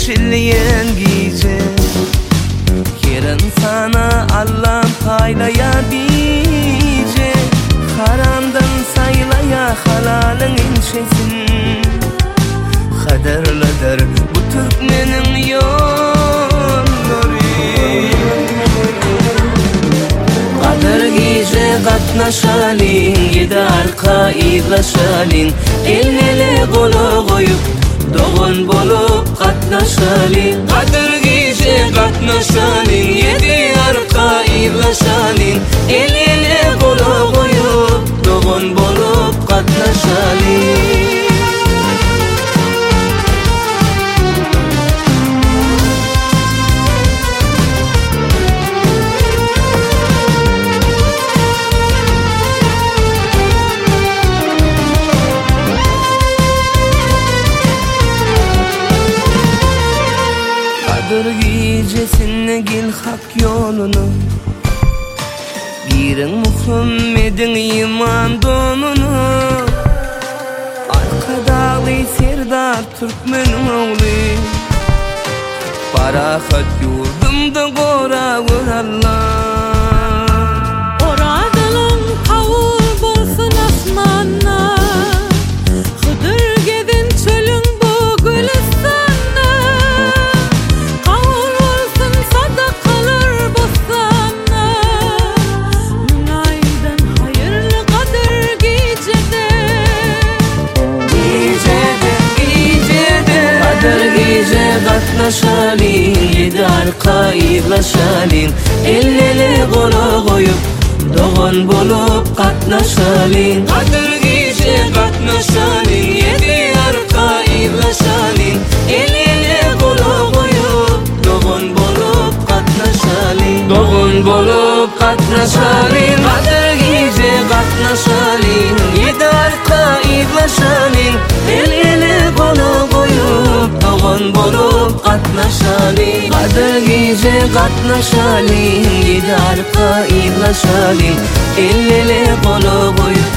yeşilleyen gece. Yarın sana Allah'ım paylaya dice. Haramdan saylaya halalın inşesin. Kaderlidir bu Türkmenin yolları. Kader gece katnaşalin, yedi arka idlaşalin. El ele kolu koyup doğun bolup katnaşalin. Kader gece katnaşalin, yedi arka idlaşalin. El ele kolu koyup doğun bolup katnaşalin. Kader gecesine gel hak yolunu. Girin Muhammed'in iman donunu. Arkadalı Serdar Türkmen oğlu. Parahat yurdumda gora vur Allah. Oradalın kavul bolsun asmanna. Hıdır gedin çölün bu gülistanna. Kavul bolsun sadakalar bostanna. Münayden hayırlı kadir gecede. Kader gece katnaşalin, yedi arka idlaşalin. El ele kolu koyup doğun bolup katnaşalin. Kader gece katnaşalin, yedi arka idlaşalin. El ele kolu koyup doğun bolup katnaşalin. Doğun bolup katnaşalin. Kader gece katnaşalin, yedi arka idlaşalin. El ele kolu koyup doğun bolup katnaşalin. Kader gece katnaşalin, yedi arka idlaşalin. El ele kolu koyup